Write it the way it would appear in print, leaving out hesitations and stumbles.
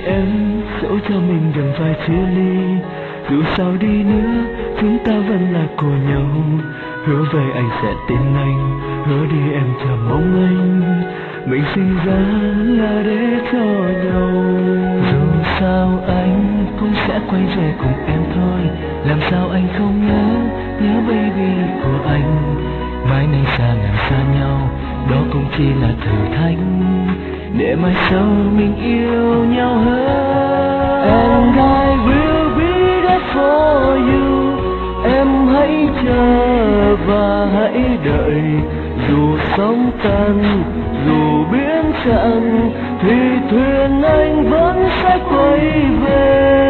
em dẫu cho mình đừng phải chia ly. Dù sao đi nữa chúng ta vẫn là của nhau. Hứa về anh sẽ tin anh, hứa đi em chờ mong anh. Mình sinh ra là để cho nhau. Dù sao anh cũng sẽ quay về cùng em thôi. Làm sao anh không nhớ baby của anh. Mai này xa ngàn xa nhau, đó cũng chỉ là thử thách để mai sau mình yêu nhau hơn. And I will be there for you. Em hãy chờ và hãy đợi. Dù sóng tan, dù biển chặn, thì thuyền anh vẫn sẽ quay về.